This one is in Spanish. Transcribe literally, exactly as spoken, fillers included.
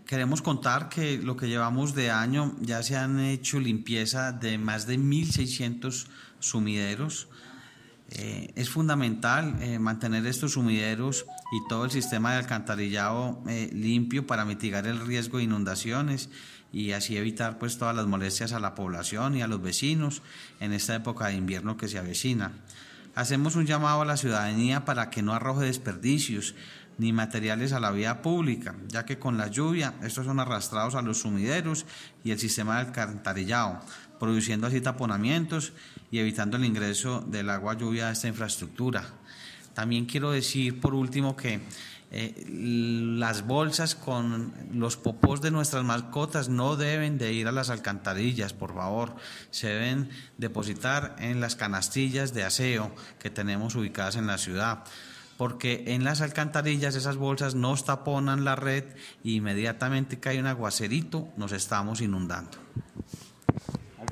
Queremos contar que lo que llevamos de año ya se han hecho limpieza de más de mil seiscientos sumideros. Eh, es fundamental eh, mantener estos sumideros y todo el sistema de alcantarillado eh, limpio para mitigar el riesgo de inundaciones y así evitar pues todas las molestias a la población y a los vecinos en esta época de invierno que se avecina. Hacemos un llamado a la ciudadanía para que no arroje desperdicios ni materiales a la vía pública, ya que con la lluvia estos son arrastrados a los sumideros y el sistema de alcantarillado, produciendo así taponamientos y evitando el ingreso del agua lluvia a esta infraestructura. También quiero decir por último que eh, las bolsas con los popós de nuestras mascotas no deben de ir a las alcantarillas, por favor, se deben depositar en las canastillas de aseo que tenemos ubicadas en la ciudad, porque en las alcantarillas esas bolsas nos taponan la red y inmediatamente que hay un aguacerito nos estamos inundando.